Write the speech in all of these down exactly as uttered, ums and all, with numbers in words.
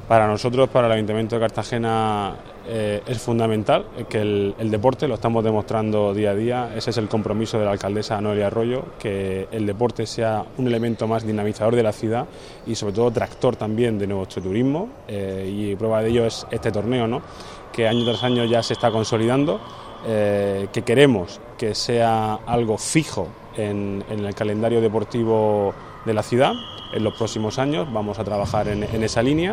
Para nosotros, para el Ayuntamiento de Cartagena, eh, es fundamental que el, el deporte, lo estamos demostrando día a día, ese es el compromiso de la alcaldesa Noelia Arroyo, que el deporte sea un elemento más dinamizador de la ciudad y sobre todo tractor también de nuestro turismo, eh, y prueba de ello es este torneo, ¿no?, que año tras año ya se está consolidando, eh, que queremos que sea algo fijo en, en el calendario deportivo de la ciudad. En los próximos años vamos a trabajar en, en esa línea,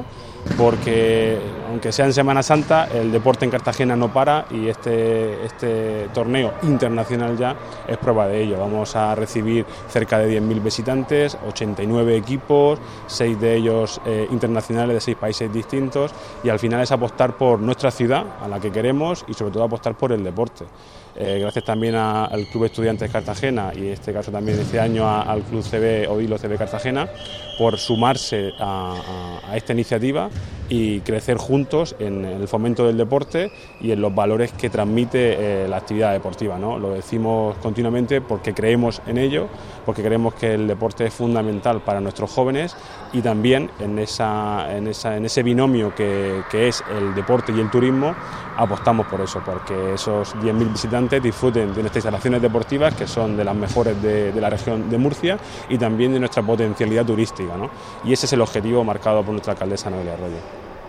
porque aunque sea en Semana Santa, el deporte en Cartagena no para y este, este torneo internacional ya es prueba de ello. Vamos a recibir cerca de diez mil visitantes, ochenta y nueve equipos, seis de ellos eh, internacionales de seis países distintos, y al final es apostar por nuestra ciudad, a la que queremos, y sobre todo apostar por el deporte. Eh, gracias también a, al Club Estudiantes Cartagena y en este caso también este año a, al Club C B Odilo C B Cartagena por sumarse a, a, a esta iniciativa y crecer juntos en, en el fomento del deporte y en los valores que transmite eh, la actividad deportiva, ¿no? Lo decimos continuamente porque creemos en ello, porque creemos que el deporte es fundamental para nuestros jóvenes y también en, esa, en, esa, en ese binomio que, que es el deporte y el turismo apostamos por eso, porque esos diez mil visitantes disfruten de nuestras instalaciones deportivas, que son de las mejores de, de la región de Murcia, y también de nuestra potencialidad turística, ¿no? Y ese es el objetivo marcado por nuestra alcaldesa Noelia Arroyo.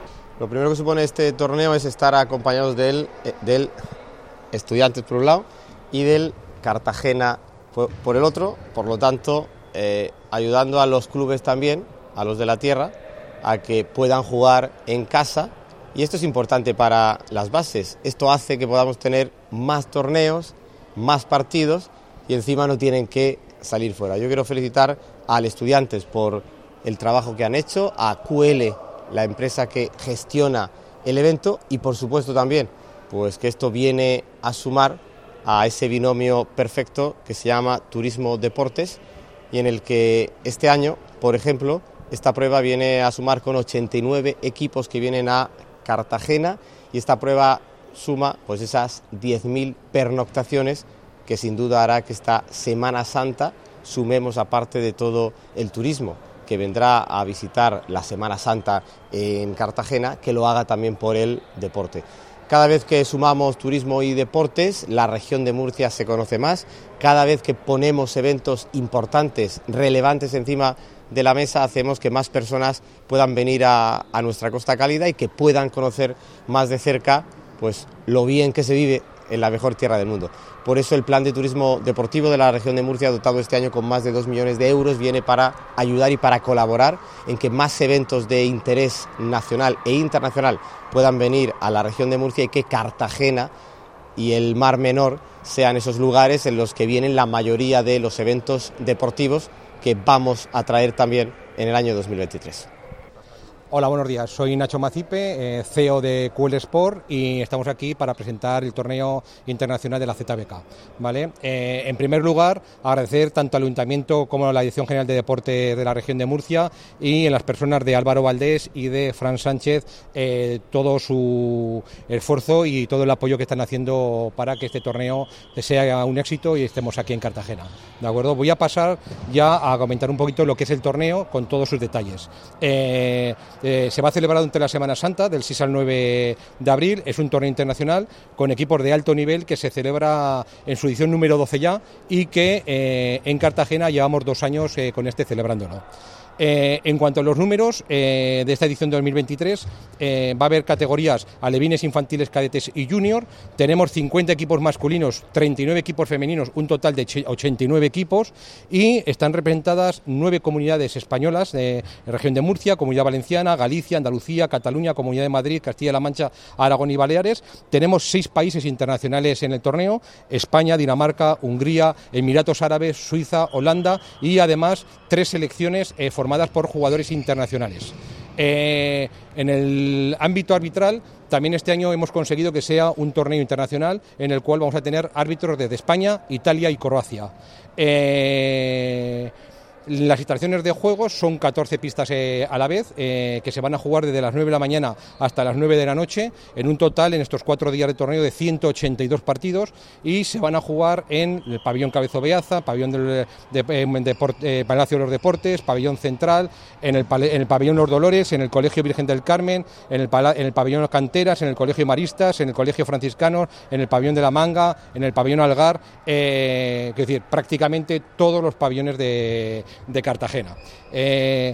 Lo primero que supone este torneo es estar acompañados del, del Estudiantes por un lado y del Cartagena por, por el otro, por lo tanto eh, ayudando a los clubes también, a los de la tierra, a que puedan jugar en casa. Y esto es importante para las bases. Esto hace que podamos tener más torneos, más partidos y encima no tienen que salir fuera. Yo quiero felicitar al Estudiantes por el trabajo que han hecho, a Q L, la empresa que gestiona el evento, y por supuesto también pues que esto viene a sumar a ese binomio perfecto que se llama turismo-deportes, y en el que este año, por ejemplo, esta prueba viene a sumar con ochenta y nueve equipos que vienen a Cartagena, y esta prueba suma pues esas diez mil pernoctaciones que sin duda hará que esta Semana Santa sumemos, aparte de todo el turismo que vendrá a visitar la Semana Santa en Cartagena, que lo haga también por el deporte. Cada vez que sumamos turismo y deportes, la región de Murcia se conoce más. Cada vez que ponemos eventos importantes, relevantes encima de la mesa, hacemos que más personas puedan venir a, a nuestra Costa Cálida y que puedan conocer más de cerca pues lo bien que se vive en la mejor tierra del mundo. Por eso el plan de turismo deportivo de la región de Murcia, dotado este año con más de dos millones de euros, viene para ayudar y para colaborar en que más eventos de interés nacional e internacional puedan venir a la región de Murcia, y que Cartagena y el Mar Menor sean esos lugares en los que vienen la mayoría de los eventos deportivos que vamos a traer también en el año dos mil veintitrés. Hola, buenos días. Soy Nacho Macipe, eh, C E O de Q L Sport, y estamos aquí para presentar el torneo internacional de la Z B K. ¿Vale? Eh, en primer lugar, agradecer tanto al Ayuntamiento como a la Dirección General de Deporte de la región de Murcia y en las personas de Álvaro Valdés y de Fran Sánchez eh, todo su esfuerzo y todo el apoyo que están haciendo para que este torneo sea un éxito y estemos aquí en Cartagena. ¿De acuerdo? Voy a pasar ya a comentar un poquito lo que es el torneo con todos sus detalles. Eh, Eh, se va a celebrar durante la Semana Santa, del seis al nueve de abril. Es un torneo internacional con equipos de alto nivel que se celebra en su edición número doce ya, y que eh, en Cartagena llevamos dos años eh, con este celebrándolo. Eh, en cuanto a los números eh, de esta edición de dos mil veintitrés, eh, va a haber categorías alevines, infantiles, cadetes y junior. Tenemos cincuenta equipos masculinos, treinta y nueve equipos femeninos, un total de ochenta y nueve equipos, y están representadas nueve comunidades españolas de la región de Murcia, Comunidad Valenciana, Galicia, Andalucía, Cataluña, Comunidad de Madrid, Castilla-La Mancha, Aragón y Baleares. Tenemos seis países internacionales en el torneo: España, Dinamarca, Hungría, Emiratos Árabes, Suiza, Holanda, y además tres selecciones eh, formadas por jugadores internacionales. Eh, en el ámbito arbitral, también este año hemos conseguido que sea un torneo internacional en el cual vamos a tener árbitros desde España, Italia y Croacia. Eh, Las instalaciones de juegos son catorce pistas eh, a la vez, eh, que se van a jugar desde las nueve de la mañana hasta las nueve de la noche, en un total en estos cuatro días de torneo de ciento ochenta y dos partidos, y se van a jugar en el pabellón Cabezo Beaza, pabellón del de, de, de, eh, Palacio de los Deportes, pabellón Central, en el, en el pabellón Los Dolores, en el Colegio Virgen del Carmen, en el, en el pabellón Canteras, en el Colegio Maristas, en el Colegio Franciscano, en el pabellón de la Manga, en el pabellón Algar, eh, es decir, prácticamente todos los pabellones de, de Cartagena. Eh,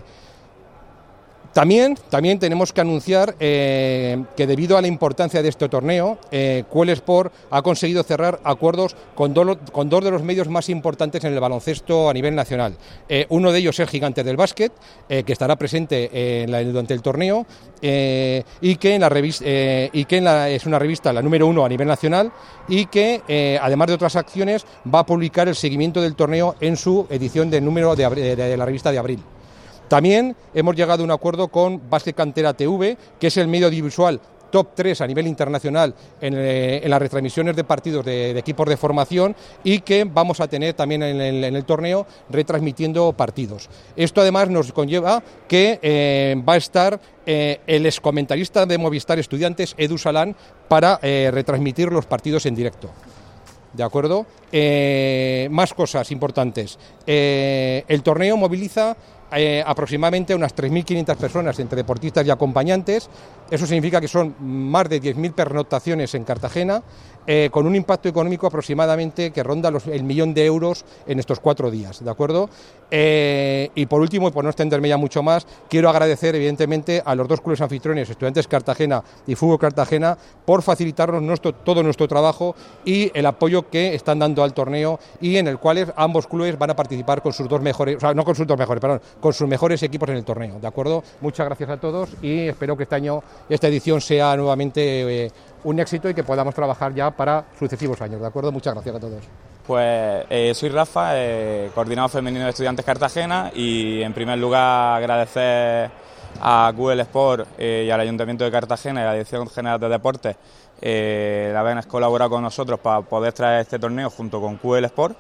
También, también tenemos que anunciar eh, que debido a la importancia de este torneo, eh, Q L Sport ha conseguido cerrar acuerdos con, do, con dos de los medios más importantes en el baloncesto a nivel nacional. Eh, uno de ellos es Gigantes del Básquet, eh, que estará presente eh, en la, durante el torneo eh, y que, en la revista, eh, y que en la, es una revista la número uno a nivel nacional y que, eh, además de otras acciones, va a publicar el seguimiento del torneo en su edición de número de, de, de la revista de abril. También hemos llegado a un acuerdo con Básquet Cantera T V, que es el medio audiovisual top tres a nivel internacional en, eh, en las retransmisiones de partidos de, de equipos de formación y que vamos a tener también en el, en el torneo retransmitiendo partidos. Esto además nos conlleva que eh, va a estar eh, el excomentarista de Movistar Estudiantes, Edu Salán, para eh, retransmitir los partidos en directo. ¿De acuerdo? Eh, más cosas importantes. Eh, el torneo moviliza eh, aproximadamente unas tres mil quinientas personas entre deportistas y acompañantes. Eso significa que son más de diez mil pernoctaciones en Cartagena, eh, con un impacto económico aproximadamente que ronda los, el millón de euros en estos cuatro días, ¿de acuerdo? Eh, y por último, y por no extenderme ya mucho más, quiero agradecer evidentemente a los dos clubes anfitriones, Estudiantes Cartagena y Fútbol Cartagena, por facilitarnos nuestro, todo nuestro trabajo y el apoyo que están dando al torneo, y en el cual ambos clubes van a participar con sus dos mejores, o sea, no con sus dos mejores, perdón, con sus mejores equipos en el torneo, ¿de acuerdo? Muchas gracias a todos y espero que este año, esta edición sea nuevamente eh, un éxito y que podamos trabajar ya para sucesivos años, ¿de acuerdo? Muchas gracias a todos. Pues eh, soy Rafa, eh, coordinador femenino de Estudiantes Cartagena, y en primer lugar agradecer a Q L Sport eh, y al Ayuntamiento de Cartagena y a la Dirección General de Deportes eh, el haber colaborado con nosotros para poder traer este torneo junto con Q L Sport.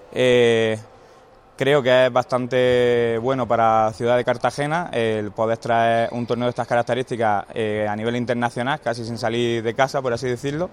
Eh, creo que es bastante bueno para la ciudad de Cartagena el poder traer un torneo de estas características eh, a nivel internacional, casi sin salir de casa, por así decirlo.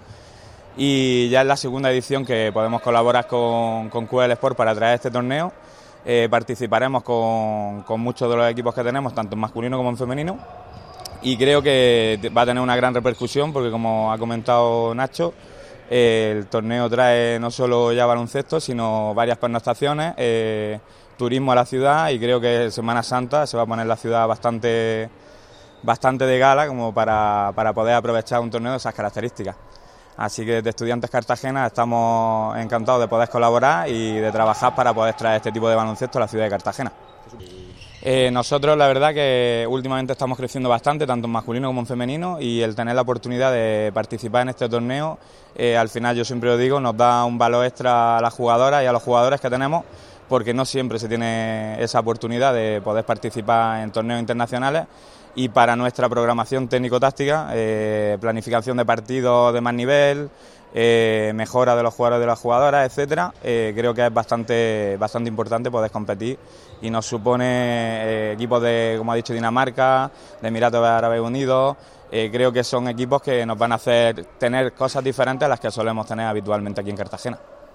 Y ya es la segunda edición que podemos colaborar con, con Q L Sport para traer este torneo. Eh, participaremos con, con muchos de los equipos que tenemos, tanto en masculino como en femenino, y creo que va a tener una gran repercusión porque, como ha comentado Nacho, eh, el torneo trae no solo ya baloncesto, sino varias pernoctaciones, eh, turismo a la ciudad, y creo que Semana Santa se va a poner la ciudad bastante, bastante de gala como para, para poder aprovechar un torneo de esas características. Así que desde Estudiantes Cartagena estamos encantados de poder colaborar y de trabajar para poder traer este tipo de baloncesto a la ciudad de Cartagena. Eh, nosotros la verdad que últimamente estamos creciendo bastante, tanto en masculino como en femenino, y el tener la oportunidad de participar en este torneo, eh, al final, yo siempre lo digo, nos da un valor extra a las jugadoras y a los jugadores que tenemos, porque no siempre se tiene esa oportunidad de poder participar en torneos internacionales. Y para nuestra programación técnico-táctica, eh, planificación de partidos de más nivel, eh, mejora de los jugadores y de las jugadoras, etcétera, eh, creo que es bastante, bastante importante poder competir, y nos supone eh, equipos de, como ha dicho, Dinamarca, de Emiratos Árabes Unidos. Eh, creo que son equipos que nos van a hacer tener cosas diferentes a las que solemos tener habitualmente aquí en Cartagena.